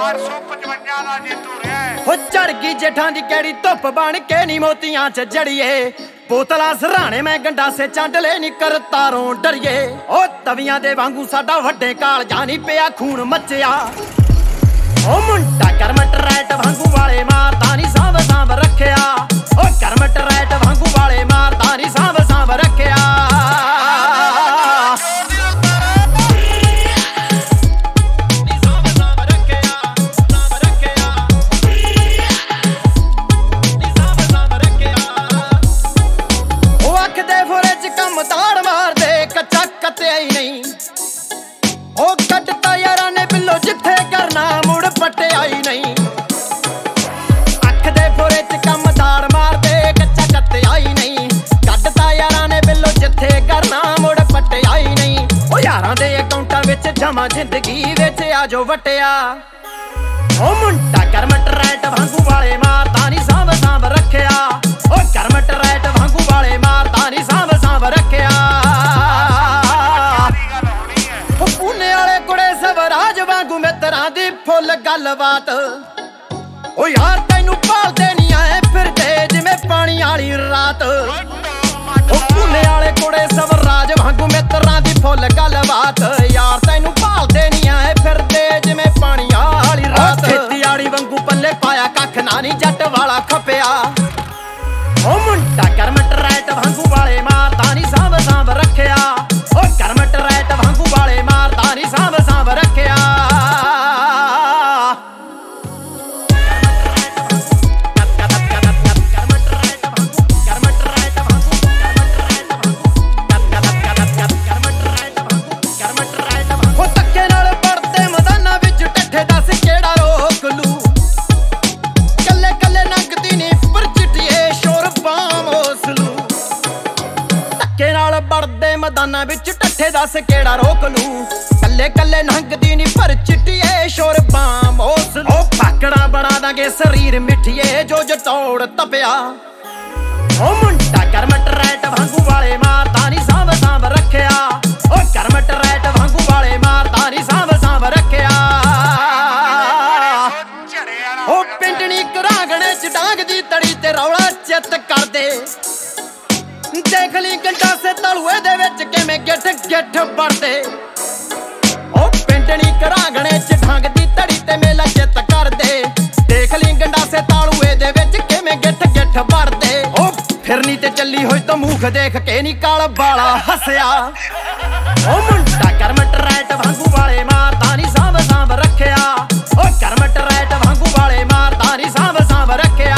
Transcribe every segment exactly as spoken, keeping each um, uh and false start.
ਚਾਰ ਸੌ ਪਚਵੰਜਾ ਦਾ ਜੇਤੂ ਰਿਹਾ ਹੋ ਚੜ ਗਈ ਜੇਠਾਂ ਦੀ ਕਿਹੜੀ ਧੁੱਪ ਬਣ ਕੇ ਨੀ ਮੋਤੀਆਂ ਚ ਜੜੀਏ ਬੋਤਲਾਂ ਸਰਾਣੇ ਮੈਂ ਗੰਡਾਸੇ ਚੰਡਲੇ ਨੀ ਕਰ ਤਾਰੋਂ ਡਰੀਏ ਓ ਤਵੀਆਂ ਦੇ ਵਾਂਗੂ ਸਾਡਾ ਵੱਡੇ ਕਾਲ ਜਾਨੀ ਪਿਆ ਖੂਨ ਮੱਚਿਆ ਓ ਮੁੰਡਾ ਕਰਮਟ ਰੈਟ ਵਾਂਗੂ ਵਾਲੇ ਮਾਰਦਾ ਨੀ ਸਾਂਭ ਸਾਂਭ ਰੱਖਿਆ ਓ ਕਰਮਟ ਰੈਟ ਵਾਂਗੂ ਵਾਲੇ ਮਾਰਦਾ ਨੀ ਸਾਂਭ ਸਾਂਭ ਰੱਖਿਆ ਉਹ ਕੱਢਤਾ ਯਾਰਾਂ ਨੇ ਬਿੱਲੋ ਜਿੱਥੇ ਕਰਨਾ ਮੁੜ ਪਟਿਆਈ ਨਹੀਂ ਅੱਖ ਦੇ ਫੋਰੇ ਚ ਕੰਮ ਦਾੜ ਮਾਰਦੇ ਕੱਚਾ ਕੱਤਿਆਈ ਨਹੀਂ ਕੱਢਤਾ ਯਾਰਾਂ ਨੇ ਬਿੱਲੋ ਜਿੱਥੇ ਕਰਨਾ ਮੁੜ ਪਟਿਆਈ ਨਹੀਂ ਉਹ ਯਾਰਾਂ ਦੇ ਅਕਾਊਂਟਾਂ ਵਿੱਚ ਜਮਾ ਜ਼ਿੰਦਗੀ ਵਿੱਚ ਆ ਜੋ ਵਟਿਆ ਉਹ ਮੁੰਡਾ ਕਰਮਟ ਰੈਟ ਵਾਂਗੂ ਵਾਲੇ ਮਾਰਦਾ ਨੀ ਸਾਂਭ ਸਾਂਭ ਰੱਖਿਆ ਉਹ ਕਰਮਟ ਰੈਟ ਵਾਂਗੂ ਵਾਲੇ ਮਾਰਦਾ ਨੀ ਸਾਂਭ ਸਾਂਭ ਰੱਖਿਆ ਰਾਜ ਵਾਂਗੂ ਮਿੱਤਰਾਂ ਦੀ ਫੁੱਲ ਗੱਲਬਾਤ ਓ ਯਾਰ ਤੈਨੂੰ ਭਾਲਦੇ ਨੀ ਆਏ ਫਿਰਦੇ ਜਿਵੇਂ ਪਾਣੀ ਵਾਲੀ ਰਾਤ ਓ ਪੁੰਨੇ ਵਾਲੇ ਕੁੜੇ ਸਵਰਾਜ ਵਾਂਗੂ ਮਿੱਤਰਾਂ ਦੀ ਫੁੱਲ ਗੱਲਬਾਤ ਯਾਰ ਤੈਨੂੰ ਭਾਲਦੇ ਨੀ ਆਏ ਫਿਰਦੇ ਜਿਵੇਂ ਪਾਣੀ ਵਾਲੀ ਰਾਤ ਖੇਤੀ ਵਾਲੀ ਵਾਂਗੂ ਪੱਲੇ ਪਾਇਆ ਕੱਖ ਨਾ ਨੀ ਜੱਟ ਵਾਲਾ ਖਪਿਆ ਓ ਮੁੰਡਾ ਕਰਮਟ ਰੈਟ ਵਾਂਗੂ ਵਾਲੇ ਮਾਰਦਾ ਨੀ ਸਾਂਭ ਸਾਂਭ ਰੱਖਿਆ ਓ ਕਰਮਟ ਰੈਟ ਵਾਂਗੂ ਵਾਲੇ ਮਾਰਦਾ ਨੀ ਸਾਂਭ ਸਾਂਭ ਰੱਖਿਆ ਉਹ ਧੱਕੇ ਨਾਲ ਪੜਦੇ ਮੈਦਾਨਾਂ ਵਿੱਚ ਟੱਠੇ ਦੱਸ ਕਿਹੜਾ ਰੋਕ ਲੂ ਕੱਲੇ ਕੱਲੇ ਨੰਗਦੀ ਨੀ ਪਰ ਚਿੱਟੀਏ ਸ਼ੋਰ ਬਾਮ ਉਸਲੂ ਧੱਕੇ ਨਾਲ ਪੜਦੇ ਮੈਦਾਨਾਂ ਵਿੱਚ ਟੱਠੇ ਦੱਸ ਕਿਹੜਾ ਰੋਕ ਲੂ ਕੱਲੇ ਕੱਲੇ ਨੰਗਦੀ ਨੀ ਪਰ ਚਿੱਟੀਏ ਸ਼ੋਰ ਬਾਮ ਉਸਲੂ ਉਹ ਫਾਕੜਾ ਬਣਾ ਦਾਂਗੇ ਸਰੀਰ ਮਿੱਠੀਏ ਜੋ ਜਟੌੜ ਤਪਿਆ ਉਹ ਮੁੰਡਾ ਕਰਮਟ ਰੈਟ ਵਾਂਗੂ ਵਾਲੇ ਮਾਰਦਾ ਨੀ ਸਾਂਭ ਸਾਂਭ ਰੱਖਿਆ ਉਹ ਕਰਮਟ ਰੈਟ ਵਾਂਗੂ ਵਾਲੇ ਮਾਰਦਾ ਨੀ ਸਾਂਭ ਸਾਂਭ ਰੱਖਿਆ ਉਹ ਪਿੰਡਣੀ ਘਰਾਂਗਣੇ ਚ ਡਾਂਗ ਦੀ ਤੜੀ ਤੇ ਰੌਲਾ ਚਿੱਤ ਕਰਦੇ ਦੇਖ ਲਈ ਗੰਡਾਸੇ ਤਲੂਏ ਦੇ ਵਿੱਚ ਕਿਵੇਂ ਗਿੱਠ ਗਿੱਠ ਵੜਦੇ ਉਹ ਪਿੰਡਣੀ ਘਰਾਂਗਣੇ ਚ ਡਾਂਗ ਦੀ ਤੜੀ ਤੇ ਮੇਲਾ ਚਿੱਤ ਕਰਦੇ ਦੇਖ ਲਈ ਗੰਡਾਸੇ ਤਾਲੂਏ ਦੇ ਵਿੱਚ ਕਿਵੇਂ ਗਿੱਠ ਗਿੱਠ ਵੜਦੇ ਉਹ ਫਿਰਨੀ ਤੇ ਚੱਲੀ ਹੋਈ ਤਾਂ ਮੂਖ ਦੇਖ ਕੇ ਨੀ ਕਾਲ ਬਾਲਾ ਹੱਸਿਆ ਉਹ ਮੁੰਡਾ ਕਰਮਟ ਰੈਟ ਵਾਂਗੂ ਵਾਲੇ ਮਾਰਦਾ ਨੀ ਸਾਂਭ ਸਾਂਭ ਰੱਖਿਆ ਉਹ ਕਰਮਟ ਰੈਟ ਵਾਂਗੂ ਵਾਲੇ ਮਾਰਦਾ ਨੀ ਸਾਂਭ ਸਾਂਭ ਰੱਖਿਆ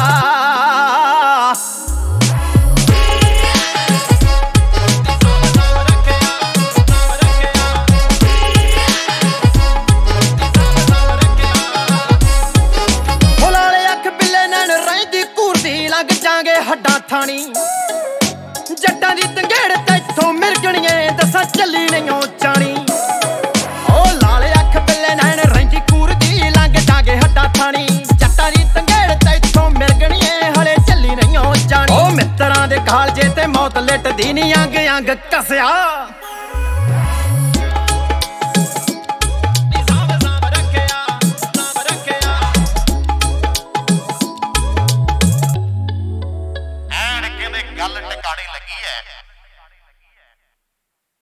ਜਾਂਗੇ ਹੱਡਾਂ ਥਾਣੀ ਜੱਟਾਂ ਦੀ ਤੰਗੇੜ ਤੈਥੋਂ ਮਿਰਗਣੀਏ ਦੱਸਾਂ ਚੱਲੀ ਨਹੀਂਓ ਚਾਣੀ ਓ ਲਾਲ ਅੱਖ ਬਿੱਲੇ ਨੈਣ ਰਹਿੰਦੀ ਕੂਰਦੀ ਲੰਘ ਜਾਂਗੇ ਹੱਡਾਂ ਥਾਣੀ ਜੱਟਾਂ ਦੀ ਤੰਗੇੜ ਤੈਥੋਂ ਮਿਰਗਣੀਏ ਹਲੇ ਚੱਲੀ ਨਹੀਂਓ ਚਾਣੀ ਓ ਮਿੱਤਰਾਂ ਦੇ ਕਾਲਜੇ ਤੇ ਮੌਤ ਲਿਟਦੀ ਨੀ ਅੰਗ ਅੰਗ ਕਸਿਆ